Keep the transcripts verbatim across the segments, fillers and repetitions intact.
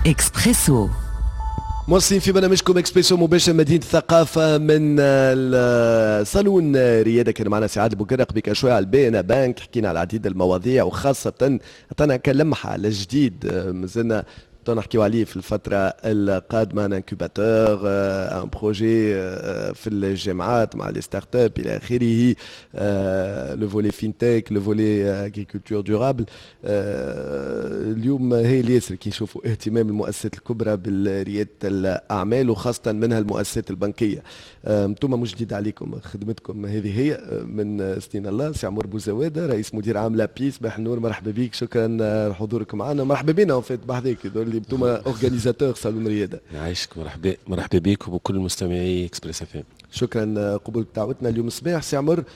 إكسبريسو. موصلين في برنامجكم اكسبريسو مباشر مدينة الثقافة من الصالون ريادة. كان معنا سعاد بوكرق بك شوية على البينا بانك، حكينا على العديد المواضيع وخاصة عطانا كلمحة على جديد مازلنا نحكيو عليه في الفترة القادمة، ان انكوباتور ان بروجي في الجامعات مع لي ستارت اب الى اخره، لو فولي فينتك، لو فولي اغريكولتور دورابل. اليوم هي الياسر كي نشوفوا اهتمام المؤسسات الكبرى بريادة الاعمال وخاصة منها المؤسسات البنكية. انتم مش جديد عليكم خدمتكم هذه هي من سنين الله. سي عمر بوزوادة رئيس مدير عام لابيس، صباح النور، مرحبا بك، شكرا حضورك معنا. مرحبا بنا وفات بحذاك اللي انتم اورغانيزاتور صالون رياده. يعيشك، مرحبا مرحبا بك وبكل مستمعي اكسبريس اف ام. شكرا قبول دعوتنا اليوم الصباح. سي عمر،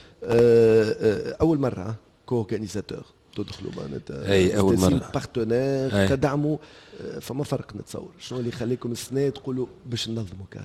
اول مره كو-اورغانيزاتور تدخلوا معناتها اي اول مره بارتنير تدعموا، فما فرق نتصور شنو اللي يخليكم السنه تقولوا باش ننظموا كان؟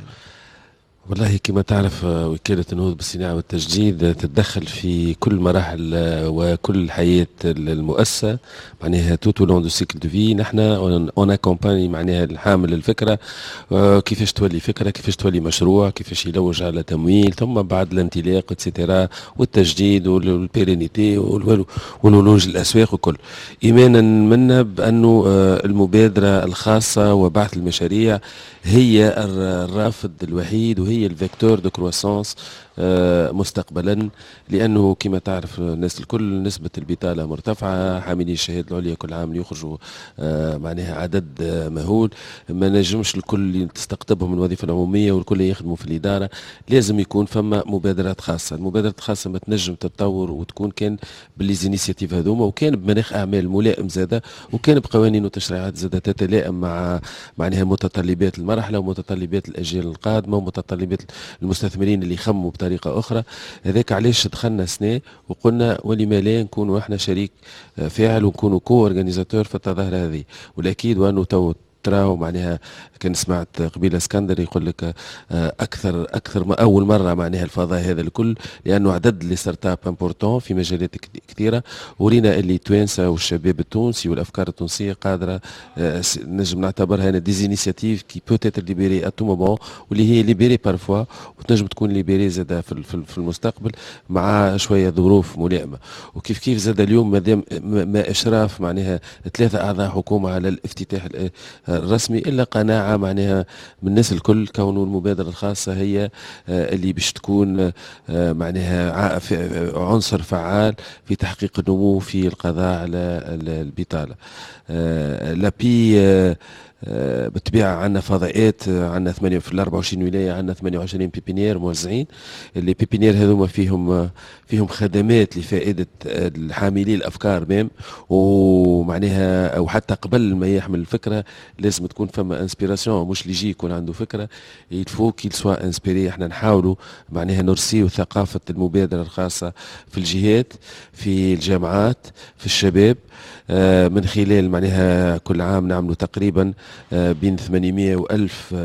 والله كما تعرف وكالة النهوض بالصناعة والتجديد تتدخل في كل مراحل وكل حياة المؤسسة، معناها توتو لون دو سيكل دو في. نحن اون اكومباني معناها الحامل الفكرة، كيفاش تولي فكرة، كيفاش تولي مشروع، كيفاش يلوج على تمويل، ثم بعد الانطلاق اتسيتيرا والتجديد والبيرينيتي والولوج الاسواق وكل. ايمانا منا بانه المبادرة الخاصة وبعث المشاريع هي الرافد الوحيد وهي الفيكتور دو كرواسونس مستقبلا، لانه كما تعرف الناس الكل نسبه البطاله مرتفعه، حاملي الشهاده العليا كل عام يخرجوا معناها عدد مهول، ما نجمش الكل تستقطبهم من الوظيفه العموميه والكل يخدموا في الاداره، لازم يكون فما مبادرات خاصه. المبادرات الخاصه ما تنجم تتطور وتكون كان بالليزينيسياتيف هذوما، وكان بمناخ اعمال ملائم زاده، وكان بقوانين وتشريعات زاده تتلائم مع معناها متطلبات المرحله ومتطلبات الاجيال القادمه ومتطلبات المستثمرين اللي يخموا بطريقه اخرى. هذاك علاش دخلنا سنه وقلنا ولما لا نكونوا احنا شريك فاعل ونكونوا كو اورغانيزاتور في التظاهره هذه. والاكيد وانه تو تراو معناها كان سمعت قبيله اسكندر يقول لك اكثر اكثر ما اول مره معناها الفضاء هذا الكل، لانه عدد لي ستارت اب امبورتون في مجالات كثيره، ورينا اللي توانسه والشباب التونسي والافكار التونسيه قادره نجم نعتبرها انا ديزينيسياتيف كي بوتيتر ليبيري اتو مومون، واللي هي ليبيري بارفوا وتنجم تكون ليبيري زاد في المستقبل مع شويه ظروف ملائمه. وكيف كيف زاد اليوم مادام ما اشراف معناها ثلاثه اعضاء حكومه على الافتتاح الرسمي، الا قناعه معناها من الناس الكل كونه المبادره الخاصه هي اللي باش تكون معناها عنصر فعال في تحقيق النمو في القضاء على البطاله. لابي بالطبيعه عندنا فضاءات، عندنا ثمانية في أربعة وعشرين ولايه، عندنا ثمانية وعشرين بيبينير موزعين. اللي بيبينير هذوما فيهم فيهم خدمات لفائده الحاملي الافكار ميم، ومعناها او حتى قبل ما يحمل الفكره لازم تكون فما انسبيراسيون، مش اللي يجي يكون عنده فكره يلفو كيل سوا انسبيري. احنا نحاولوا معناها نرسيو ثقافه المبادره الخاصه في الجهات، في الجامعات، في الشباب، من خلال معناها كل عام نعملوا تقريبا بين ثمانمائة وألف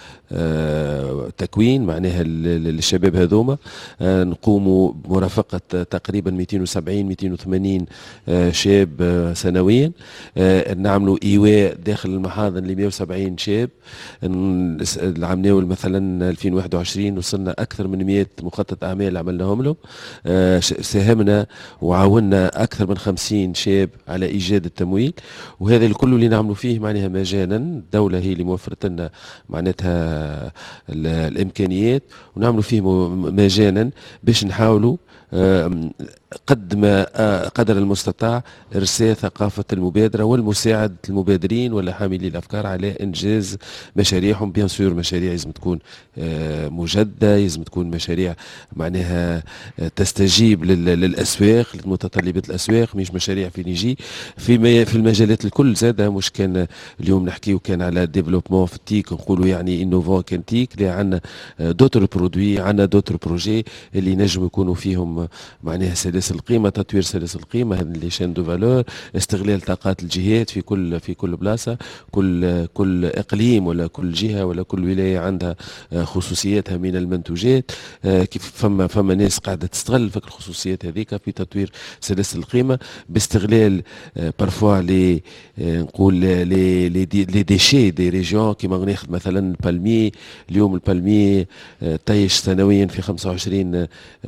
تكوين معناها للشباب هذوما. نقوموا بمرافقة تقريبا مئتين وسبعين مئتين وثمانين شاب سنويا. نعملوا إيواء داخل المحاضن ل مئة وسبعين شاب. العام ناول مثلا ألفين وواحد وعشرين وصلنا أكثر من مئة مخطط أعمال عملناهم لهم. ساهمنا وعاوننا أكثر من خمسين شاب على إيجاد التمويل، وهذا الكل اللي نعملوا فيه معناها مجانا. الدولة هي اللي موفرت لنا معناتها الإمكانيات، ونعملوا فيه مجانا باش نحاولوا قد ما قدر المستطاع إرساء ثقافة المبادرة والمساعدة المبادرين ولا حاملي الأفكار على إنجاز مشاريعهم. بيان سور مشاريع لازم تكون مجدة، لازم تكون مشاريع معناها تستجيب للأسواق، لمتطلبات الأسواق، مش مشاريع في نيجي في في المجالات الكل زادة. مش كان اليوم نحكيو كان على ديفلوبمون في التيك نقولوا يعني انوفون كان تيك، لا عندنا دوتر برودوي، عندنا دوتر بروجي اللي نجم يكونوا فيهم فيهم معناها سلاسل القيمه، تطوير سلاسل القيمه، هذه لي شين دو فالور، استغلال طاقات الجهات في كل في كل بلاصه، كل كل اقليم ولا كل جهه ولا كل ولايه عندها خصوصياتها من المنتوجات. كيف فما فما ناس قاعده تستغل فك الخصوصيات هذيك في تطوير سلاسل القيمه باستغلال بارفوا لي نقول لي لي لي ديشي دي ريجيون. كيما ناخذ مثلا البالمي، اليوم البالمي طيش سنويا في خمسة وعشرين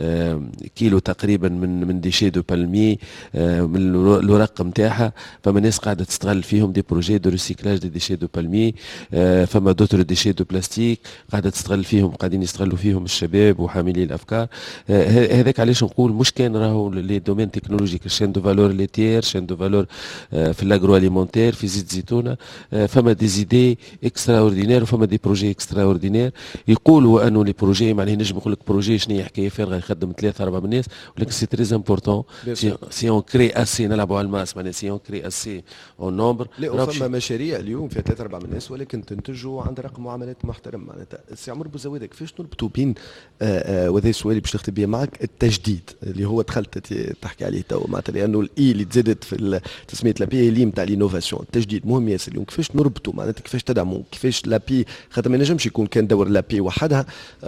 كيلو تقريبا من من ديشي دو بالمي من الورق نتاعها. فما ناس قاعده تستغل فيهم دي بروجي دو ريسيكلاج دي ديشي دو بالمي. فما دوتر ديشي دو بلاستيك قاعده تستغل فيهم، قاعدين يستغلوا فيهم الشباب وحاملي الافكار. هذاك علاش نقول مش كان راهو لي دومين تكنولوجيك شين دو فالور ليتير، شين دو فالور في الاغرو اليمونتير، في زيت زيتونه. فما دي زيدي اكسترا اوردينير وفما دي بروجي اكسترا اوردينير. يقولوا انه لي بروجي معناها نجم نقول لك بروجي شنو حكايه فارغه يخدم ثلاثه اربعه الناس، ولكن سي تري امبورتون سي اون كري اسي نلعبوا على الماس معناها سي اون كري اسي اون نومبر. لا فما مشاريع اليوم فيها ثلاثه اربعه الناس ولكن تنتجوا عند رقم معاملات محترم. معناتها سي عمر بوزويده كيفاش نربطوا بين وهذا السؤال باش نختم به معك التجديد اللي هو دخلت تحكي عليه تو، معناتها لانه الاي اللي تزادت في تسميه لابي اللي نتاع الانوفاسيون. التجديد مهم ياسر اليوم. كيفاش نربطوا معناتها كيفاش تدعموا كيفاش لابي، خاطر ما ينجمش يكون كان دور لابي وحدها.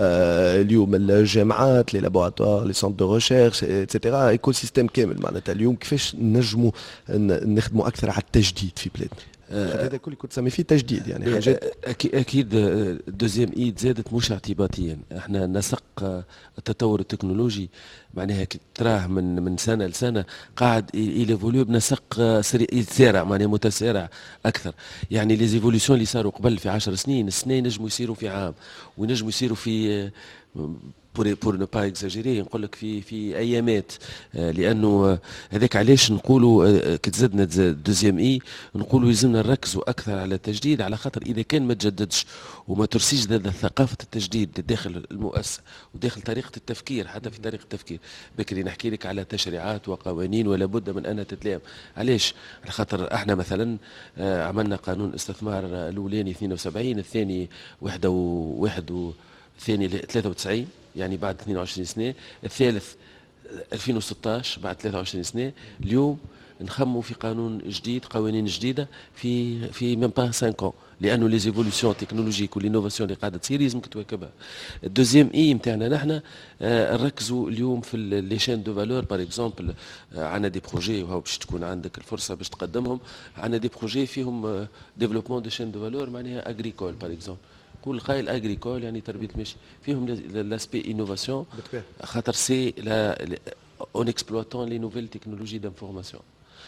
آه اليوم الجامعات، لي لابوراتوار، لي سونتر دو ريشيرش اتسيتيرا، ايكو سيستيم كامل. معناتها اليوم كيفاش نجموا نخدموا اكثر على التجديد في بلادنا. هذا كل كنت سمي فيه تجديد يعني حاجات. اكيد الدوزيام اي زادت مش اعتباطيا. احنا نسق التطور التكنولوجي معناها تراه من من سنه لسنه قاعد يليفوليو بنسق يتسارع معناها متسارع اكثر. يعني لي زيفوليسيون اللي صاروا قبل في عشر سنين، السنه ينجموا يصيروا في عام وينجموا يصيروا في بور بور نو با اكزاجيري نقول لك في في ايامات. لانه هذاك علاش نقولوا كي تزدنا دوزيام اي نقولوا يلزمنا نركزوا اكثر على التجديد، على خاطر اذا كان ما تجددش وما ترسيش ثقافه التجديد داخل المؤسسه وداخل طريقه التفكير، حتى في طريقه التفكير. بكري نحكي لك على تشريعات وقوانين ولا بد من انها تتلائم. علاش؟ على خاطر احنا مثلا عملنا قانون استثمار الاولاني اثنين وسبعين، الثاني واحد وواحد الثاني ثلاثة وتسعين يعني بعد اثنين وعشرين سنه، الثالث ألفين وستطاش بعد ثلاثة وعشرين سنه. اليوم نخموا في قانون جديد، قوانين جديده في في ميم با خمسة ans، لانه لي زيفوليسيون تكنولوجيك والانوفاسيون اللي قاعده تصير لازمك تواكبها. الدوزيام اي نتاعنا نحن آه نركزوا اليوم في لي شين دو فالور. باغ اكزومبل عندنا دي بروجي وهو باش تكون عندك الفرصه باش تقدمهم. عندنا دي بروجي فيهم ديفلوبمون دو شين دو فالور معناها اغريكول. باغ اكزومبل كل قايل اغريكول يعني تربيه الماشي، فيهم لاسبي انوفاسيون خاطر سي اون اكسبلواتون لي نوفيل تكنولوجي دانفورماسيون.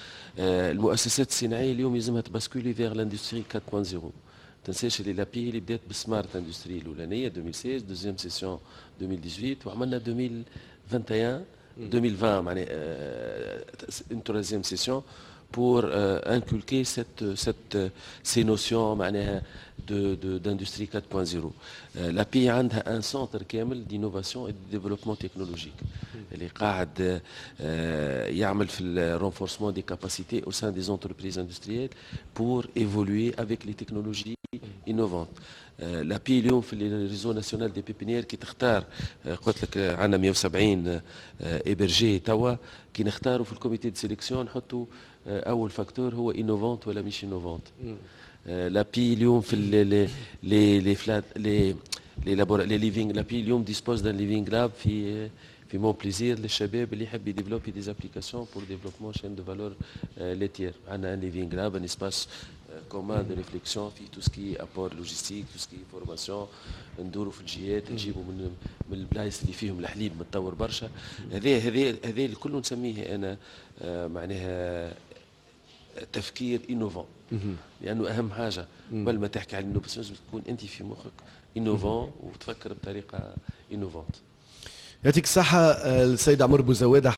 المؤسسات الصناعيه اليوم يلزمها تباسكولي فيغ لاندستري أربعة نقطة صفر. تنساش اللي لابي اللي بدات بالسمارت اندستري الاولانيه ألفين وستة عشر، دوزيام سيسيون ألفين وثمانية عشر، وعملنا ألفين وواحد وعشرين ألفين وعشرين معناها اون تروزيام سيسيون pour euh, inculquer cette, cette, ces notions معناها de, de, d'industrie quatre point zéro. Euh, l'A P I عندها un centre كامل d'innovation et de développement technologique اللي قاعد euh, يعمل في le renforcement des capacités au sein des entreprises industrielles pour évoluer avec les technologies innovantes. لا بي اليوم في الريزو ناسيونال دي بيبينيير كي تختار قلت لك عندنا مئة وسبعين ايبرجي توا، كي نختاروا في الكوميتي دي سيليكسيون نحطوا اول فاكتور هو انوفونت ولا مش انوفونت. لا بي اليوم في لي لي لي فلات لي لي لابور لي ليفينغ. لا بي اليوم ديسبوز دان ليفينغ لاب في في مون بليزير للشباب اللي يحب يديفلوبي دي زابليكاسيون بور ديفلوبمون شين دو فالور ليتير. عندنا ان ليفينغ لاب ان اسباس كومان دو ريفليكسيون في تو سكي ابور لوجيستيك، تو سكي فورماسيون، ندوروا في الجهات نجيبوا من من البلايص اللي فيهم الحليب متطور برشا. هذا هذا هذا الكل نسميه انا معناها تفكير انوفون، لانه اهم حاجه قبل ما تحكي على الانوفاسيون لازم تكون انت في مخك انوفون وتفكر بطريقه انوفونت. يعطيك الصحه السيد عمر بوزوادة.